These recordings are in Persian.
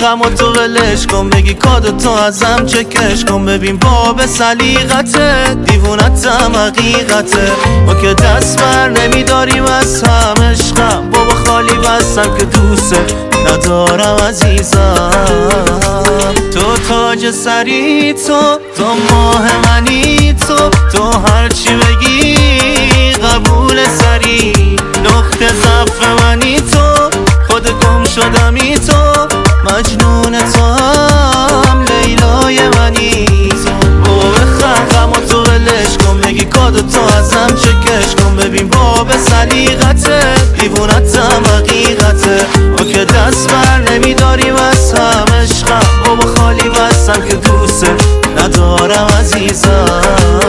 غم و تو ولش کن، بگی کادو تو ازم چکش کن. ببین باب سلیقته، دیوونتم حقیقته. ما که دست بر نمیداریم از هم عشقم، بابا خالی بستم که دوست ندارم عزیزم. تو تاج سری، تو ماه منی، تو هرچی بگی قبول سری. نقطه ضعف منی تو، خود گم شدمی تو، مجنون تو هم لیلای منی تو. بابا بخند غم و تو ولش کن، بگی کادو تو ازم چکش کن. ببین باب سلیقته، دیوونتم حقیقته. ما که دست بر نمیداریم از هم عشقم، بابا خالی بستم که دوست ندارم عزیزم.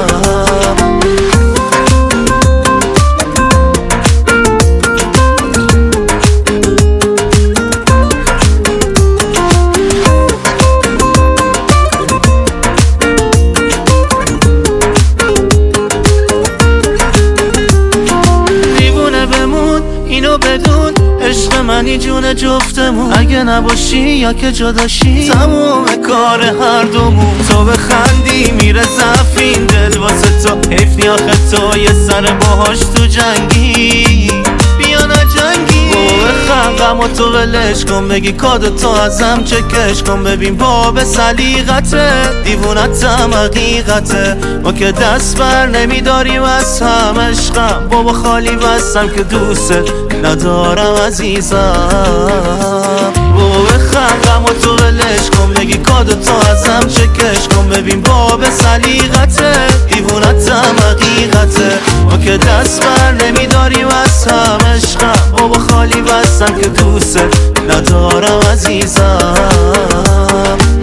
اینو بدون عشق منی جون جفتمون، اگه نباشی یا که جداشی تموم کار هر دومون. تو بخندی میره زفین دل واسه تو، حیف نی آخه تو یه سر باهاش تو جنگی، بیا نجنگی. بخند غم و تو ولش کن، بگی کادو تو ازم چکش کن. ببین باب سلیقته، دیوونتم حقیقته. ما که دست بر نمیداریم از هم عشقم، بابا خالی بستم که دوست ندارم عزیزم. بابا بخند غم و تو ولش کن، بگی کادو تو ازم چکش کن. ببین باب سلیقته، دیوونتم حقیقته. ما که دست بر نمیداریم از هم عشقم، بابا خالی بستم که دوست ندارم عزیزم.